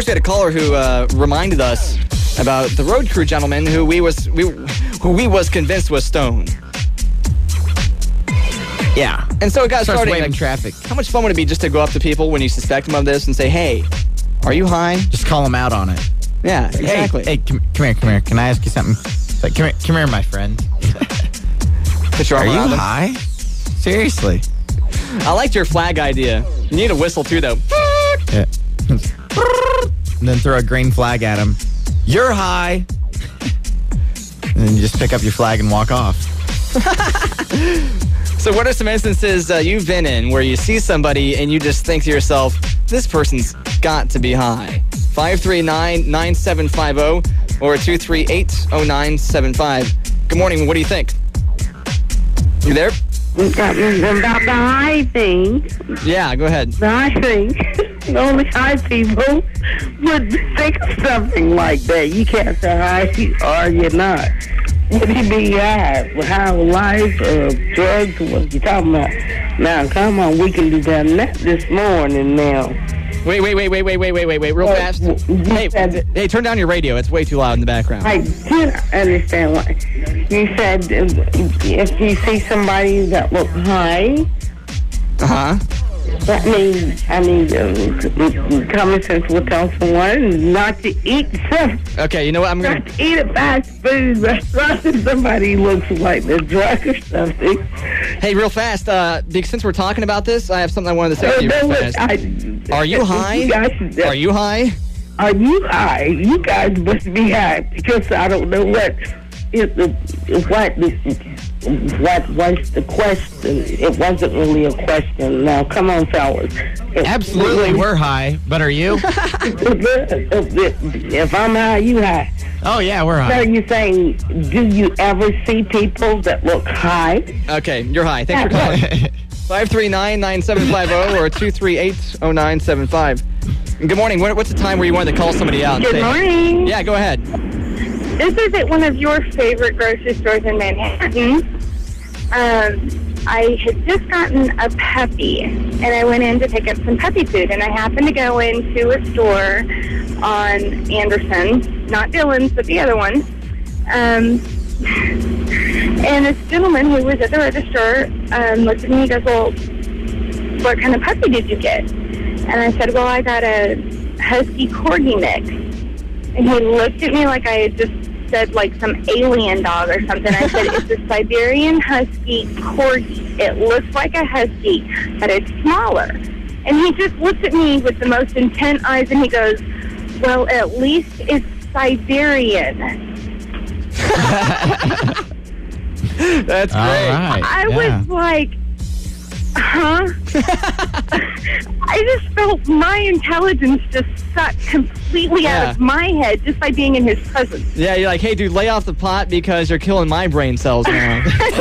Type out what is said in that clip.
course, we had a caller who reminded us about the road crew gentleman who we was convinced was stoned. Yeah. And so it got Starts started. waving traffic. How much fun would it be just to go up to people when you suspect them of this and say, "Hey, are you high?" Just call them out on it. Yeah, exactly. Hey, come here. Can I ask you something? It's like, come here, my friend. Put your Are arm you around them. high? Seriously. I liked your flag idea. You need a whistle too, though. Yeah. And then throw a green flag at him. You're high. And then you just pick up your flag and walk off. So what are some instances you've been in where you see somebody and you just think to yourself, this person's got to be high? 539-9750 or 238-0975. Good morning. What do you think? You there? About the high thing. Yeah, go ahead. I think only high people would think of something like that. You can't say high or you're not. Would he be high? How life or drugs? What you talking about? Now, come on, we can do better than that this morning now. Wait, real fast. Hey, turn down your radio. It's way too loud in the background. I didn't understand what you said. If you see somebody that looks high, Uh-huh. that means, common sense will tell someone not to eat something. Okay, you know what? I'm going Not to eat a fast food restaurant if somebody looks like they're drunk or something. Hey, real fast, because since we're talking about this, I have something I wanted to say to you real fast. Are you high? Are you high? Are you high? You guys must be high because I don't know what was the question. It wasn't really a question. Now, come on, fellas. Absolutely, we're high. But are you? If I'm high, you high. Oh, yeah, we're So high. you're saying, do you ever see people that look high? Okay, you're high. Thanks for calling. 539-9750 or 238-0975. Good morning. What's the time where you wanted to call somebody out? And Good say, morning. Yeah, go ahead. This is at one of your favorite grocery stores in Manhattan. I had just gotten a puppy, and I went in to pick up some puppy food, and I happened to go into a store on Anderson, not Dillon's, but the other one. And this gentleman who was at the register looked at me and goes, well, what kind of puppy did you get? And I said, well, I got a Husky Corgi mix. And he looked at me like I had just said like some alien dog or something. I said, it's a Siberian Husky Corgi. It looks like a Husky, but it's smaller. And he just looked at me with the most intent eyes and he goes, well, at least it's Siberian. That's great. All right. I was like, huh? I just felt my intelligence just sucked completely out of my head just by being in his presence. Yeah, you're like, hey, dude, lay off the pot because you're killing my brain cells now.